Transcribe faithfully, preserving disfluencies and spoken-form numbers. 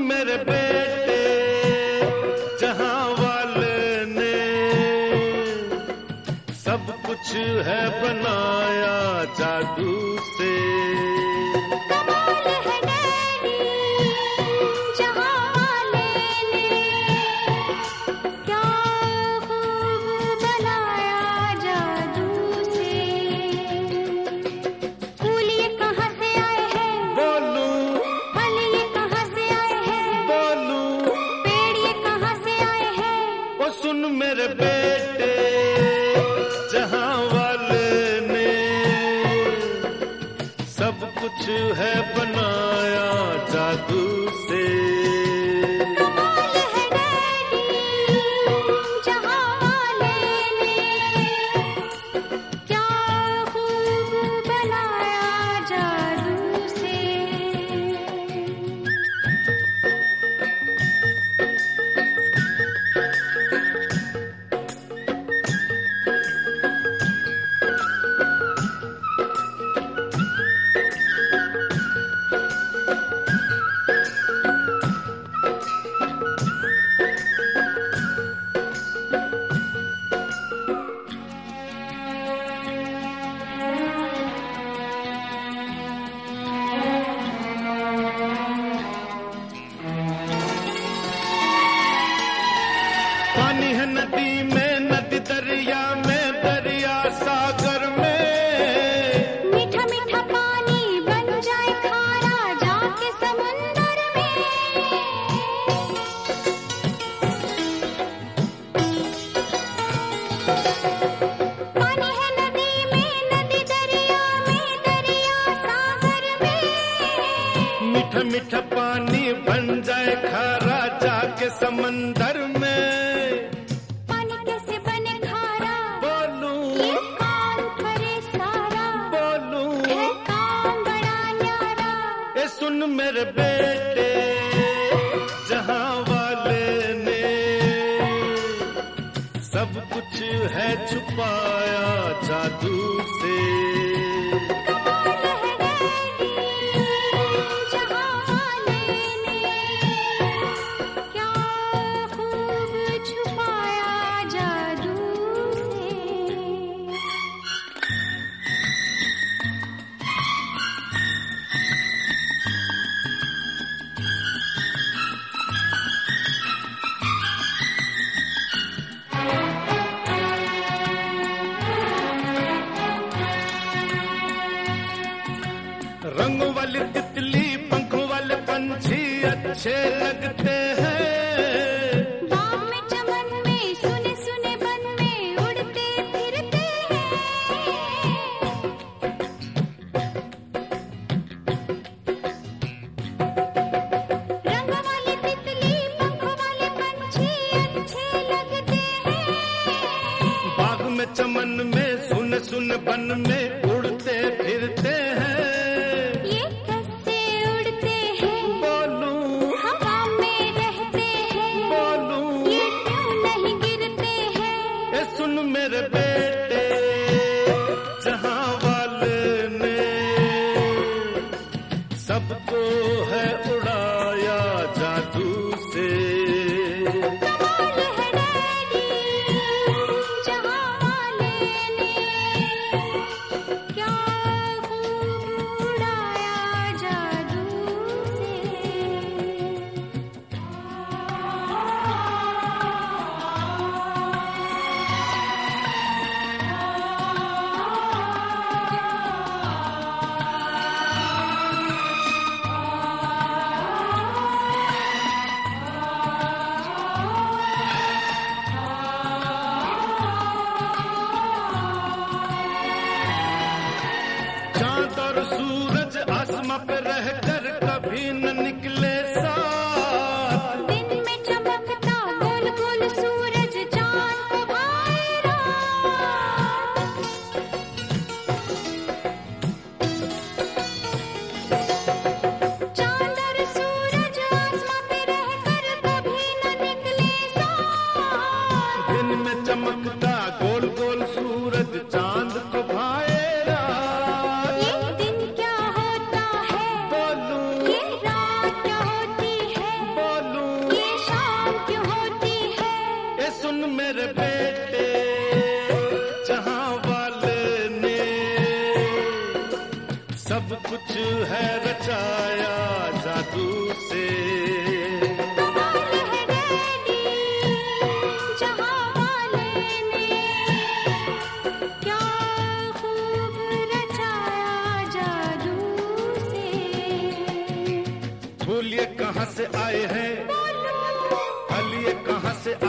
मेरे बेटे जहां वाले ने सब कुछ है बनाया जादू से। कमाल है डैडी जहां वाले ने क्या खूब बनाया जादू से। फूल ये कहाँ से आए हैं बोलू, फल ये कहाँ से आए हैं बोलू, पेड़ ये कहाँ से आए हैं। वो सुन मेरे बेटे जहां वाले ने सब कुछ है बनाया जादू से। कमाल है डैडी जहां वाले ने क्या खूब बनाया जादू से। पानी है नदी में, नदी दरिया में, दरिया सागर में। मीठा मीठा पानी बन जाए खारा जाके समुंदर में। पानी है नदी में, नदी दरिया में, दरिया सागर में। मीठा मीठा पानी बन जाए खारा जाके समंदर में। पानी कैसे बने खारा बोलू, ये काम करे सारा बोलू, है काम बड़ा न्यारा। ए सुन मेरे बेटे जहां वाले ने सब कुछ है छुपाया जादू से। कमाल है डैडी जहां वाले ने क्या खूब छुपाया जादू से। रंगों वाली तितली पंखों वाले पंछी अच्छे लगते हैं। बाग में चमन में सुने सुने बन में उड़ते फिरते हैं। रंग वाली तितली पंखों वाले पंछी अच्छे लगते हैं। बाग में चमन में सुन सुन बन में उड़ते फिरते हैं। ये कैसे उड़ते हैं बोलू, हवा में रहते हैं। बोलू, ये क्यों नहीं गिरते हैं। ए सुन मेरे बेटे जहां वाले ने सबको है उड़ाया जादू से। कमाल है डैडी जहां वाले ने क्या खूब उड़ाया जादू से। चांद और सूरज आसमां पे रहकर कभी न निकले साथ। दिन में चमकता गोल गोल सूरज चांद को भाए रात। चांद और सूरज आसमां पे रहकर कभी न निकले साथ। दिन में चमकता गोल गोल सूरज चांद को भाए रात। ये दिन क्या होता है बोलू, ये रात क्या होती है। कुछ है रचाया जादू से। कमाल है डैडी जहां वाले ने, क्या खूब रचाया जादू से। भूलिए कहाँ से आए हैं, बोलो हलिए कहाँ से